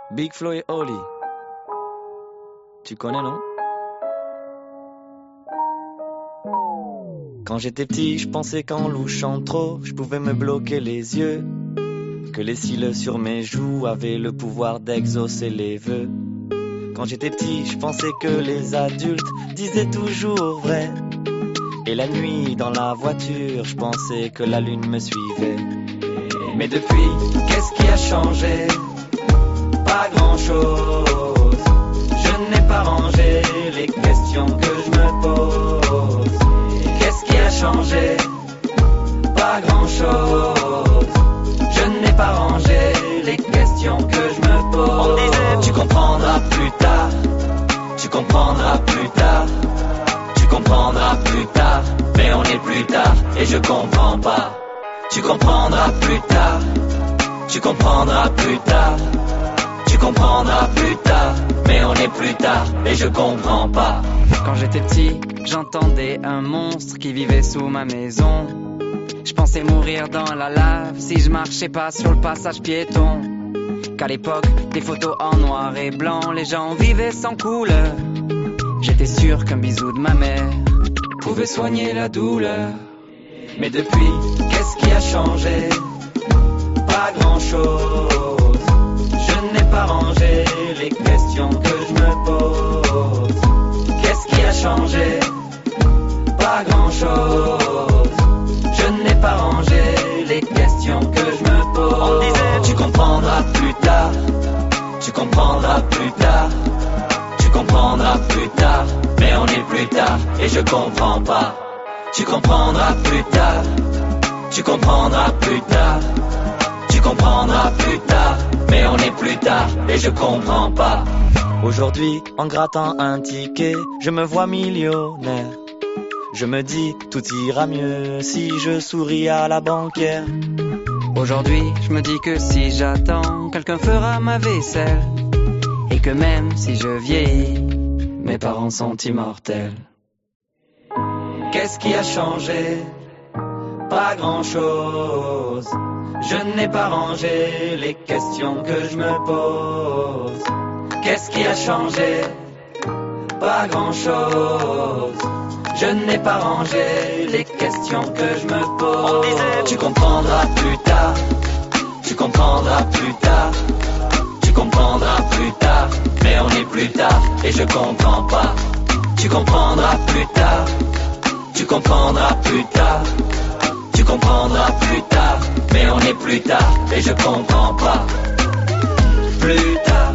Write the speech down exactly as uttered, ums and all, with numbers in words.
Big Flo et Oli. Tu connais, non? Quand j'étais petit, je pensais qu'en louchant trop, je pouvais me bloquer les yeux. Que les cils sur mes joues avaient le pouvoir d'exaucer les vœux. Quand j'étais petit, je pensais que les adultes disaient toujours vrai. Et la nuit, dans la voiture, je pensais que la lune me suivait. Mais depuis, qu'est-ce qui a changé? Pas grand-chose. Je n'ai pas rangé les questions que je me pose. Qu'est-ce qui a changé? Pas grand-chose. Je n'ai pas rangé les questions que je me pose. On disait, tu comprendras plus tard. Tu comprendras plus tard. Tu comprendras plus tard. Mais on est plus tard et je comprends pas. Tu comprendras plus tard. Tu comprendras plus tard. Tu comprendras plus tard. Mais on est plus tard et je comprends pas. Quand j'étais petit, j'entendais un monstre qui vivait sous ma maison. Je pensais mourir dans la lave si je marchais pas sur le passage piéton. Qu'à l'époque, des photos en noir et blanc, les gens vivaient sans couleur. J'étais sûr qu'un bisou de ma mère pouvait soigner la douleur. Mais depuis, qu'est-ce qui a changé? Pas grand-chose. Je n'ai pas rangé les questions que je me pose. Qu'est-ce qui a changé? Pas grand-chose. Je n'ai pas rangé les questions que je me pose. On disait, tu comprendras plus tard. Tu comprendras plus tard. Tu comprendras plus tard. Mais on est plus tard et je comprends pas. Tu comprendras plus tard. Tu comprendras plus tard. Tu comprendras plus tard. Mais on est plus tard et je comprends pas. Aujourd'hui, en grattant un ticket, je me vois millionnaire. Je me dis, tout ira mieux si je souris à la banquière. Aujourd'hui, je me dis que si j'attends, quelqu'un fera ma vaisselle. Et que même si je vieillis, mes parents sont immortels. Qu'est-ce qui a changé? Pas grand-chose. Je n'ai pas rangé les questions que je me pose. Qu'est-ce qui a changé? Pas grand-chose. Je n'ai pas rangé les questions que je me pose. On disait, tu comprendras plus tard. Tu comprendras plus tard. Tu comprendras plus tard. Mais on est plus tard et je comprends pas. Tu comprendras plus tard. Tu comprendras plus tard. Tu comprendras plus tard. Mais on est plus tard et je comprends pas. Plus tard.